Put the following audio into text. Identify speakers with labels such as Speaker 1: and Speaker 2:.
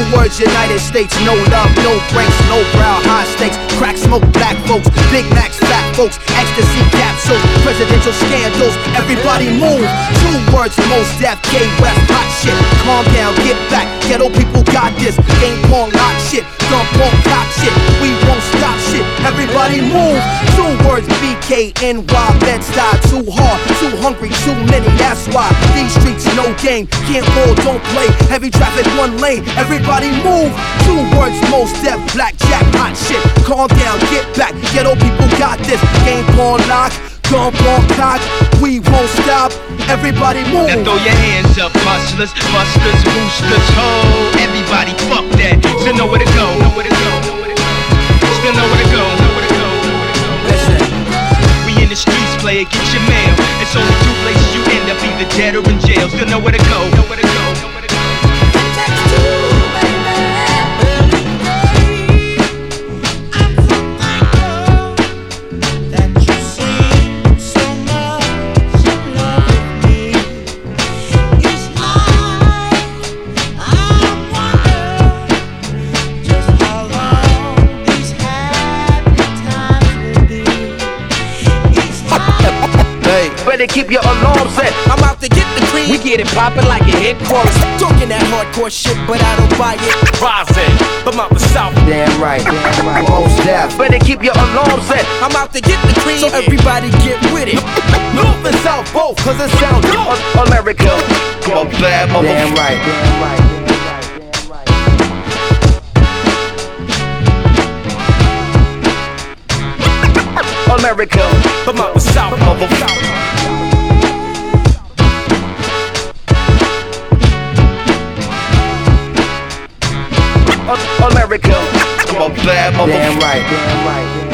Speaker 1: words, United States, no love, no breaks, no brow, high stakes, crack smoke, black folks, Big Macs, fat folks, ecstasy capsules, presidential scandals, everybody move. 2 words, most deaf, K-West, hot shit, calm down, get back, ghetto people got this, game porn, lock shit, dump on cock shit, we won't stop shit, everybody move. 2 words, BKNY, Bed-Stuy, too hard, too hungry, too many, that's why these streets no game, can't roll, don't play, heavy traffic, 1 lane, everybody move. 2 words, most deaf, blackjack, hot shit, calm down, get back, ghetto people got this, game porn, lock, dump on cock, we won't stop, everybody move.
Speaker 2: Now throw your hands up, hustlers, busters, boosters, ho, everybody fuck that, still know where to go, still know where to go,
Speaker 1: Listen.
Speaker 2: We in the streets, player, get your mail. It's only 2 places you end up, either dead or in jail. Still know where to go.
Speaker 3: Better keep your alarm set.
Speaker 1: I'm out to get the cream.
Speaker 3: We get it poppin' like a headquarters.
Speaker 1: Talking that hardcore shit, but I don't buy it.
Speaker 3: Rising, I'm out the south.
Speaker 1: Damn right, most deaf.
Speaker 3: Better keep your alarm set.
Speaker 1: I'm out to get the cream, so everybody get with it. North and South both, cause it sounds dope.
Speaker 3: America, a bad motherfucker.
Speaker 1: Damn right.
Speaker 3: America, I'm out the south, motherfucker. America, I'm a bad motherfucker.
Speaker 1: Damn right.